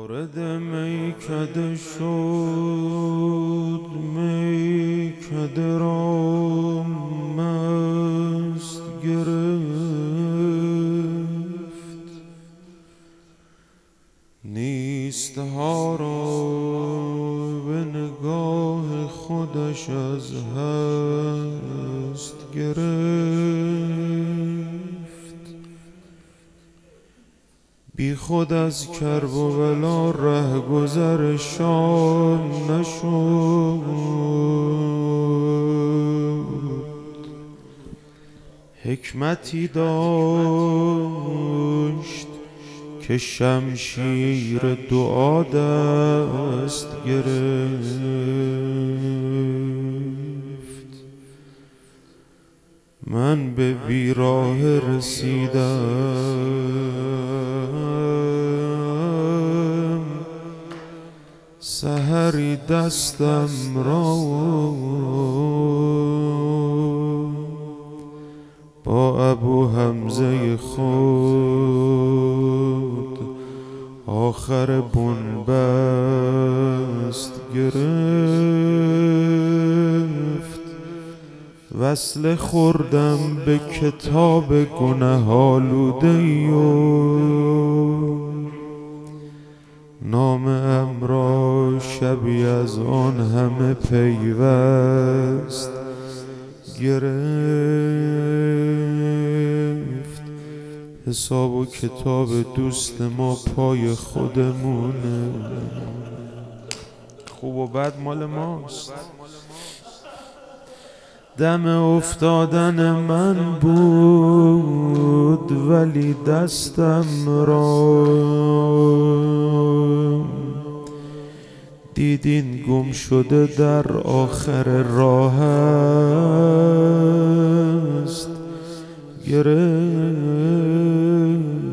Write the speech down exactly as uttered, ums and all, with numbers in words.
وارد میکده شد، میکده را مست گرفت، نیستها را به نگاه خودش از هست گرفت. بی خود از کرب و بلا رهگذرشان نشد، حکمتی داشت که شمشیر دعا دست گرفت. من به بیراه رسیدم، سحری دستم را با ابو حمزه خود آخر بنبست گرفت. وصله خوردم به کتاب گنه آلوده‌ای و نامه‌ام را شبی از آن همه پیوست گرفت. حساب و کتاب دوست ما پای خودمونه، خوب و بد مال ماست. دم افتادن من بود ولی دستم را دیدین گم شده در آخر راه است گرفت.